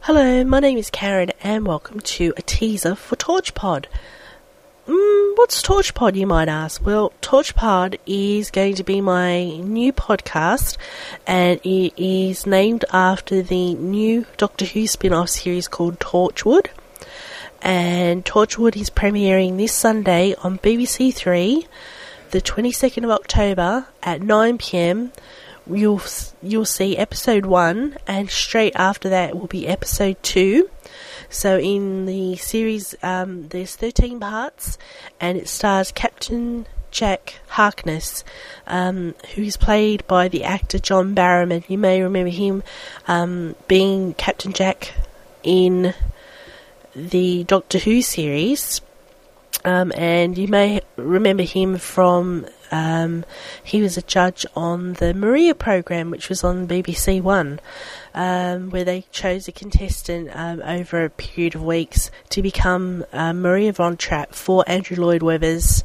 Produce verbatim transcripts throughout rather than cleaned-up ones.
Hello, my name is Karen and welcome to a teaser for TorchPod. Mm, what's TorchPod, you might ask? Well, TorchPod is going to be my new podcast and it is named after the new Doctor Who spin-off series called Torchwood. And Torchwood is premiering this Sunday on B B C Three, the twenty-second of October at nine p m. You'll you'll see episode one, and straight after that will be episode two. So in the series, um, there's thirteen parts, and it stars Captain Jack Harkness, um, who is played by the actor John Barrowman. You may remember him um, being Captain Jack in the Doctor Who series. Um, and you may remember him from, um, he was a judge on the Maria program, which was on B B C One, um, where they chose a contestant um, over a period of weeks to become uh, Maria Von Trapp for Andrew Lloyd Webber's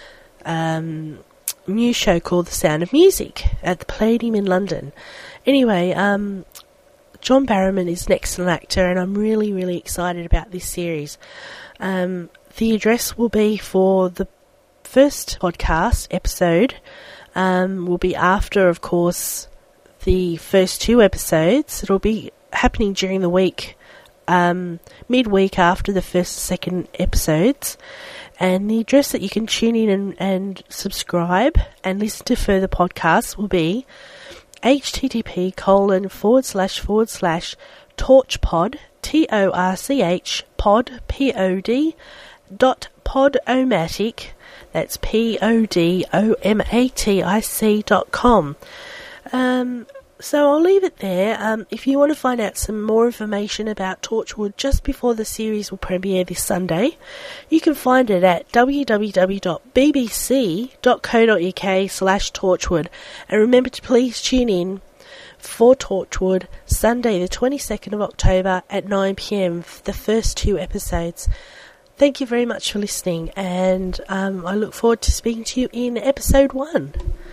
um, new show called The Sound of Music at the Palladium in London. Anyway, um, John Barrowman is an excellent actor, and I'm really, really excited about this series. Um, The address will be for the first podcast episode, um, will be after, of course, the first two episodes. It'll be happening during the week, um, midweek after the first and second episodes. And the address that you can tune in and, and subscribe and listen to further podcasts will be http colon forward slash forward slash torchpod, T O R C H, pod, P O D, dot podomatic, that's P O D O M A T I C dot com. Um, so I'll leave it there. Um, if you want to find out some more information about Torchwood just before the series will premiere this Sunday, you can find it at w w w dot b b c dot co dot u k slash torchwood. And remember to please tune in for Torchwood Sunday the twenty-second of October at nine p m for the first two episodes. Thank you very much for listening, and um, I look forward to speaking to you in episode one.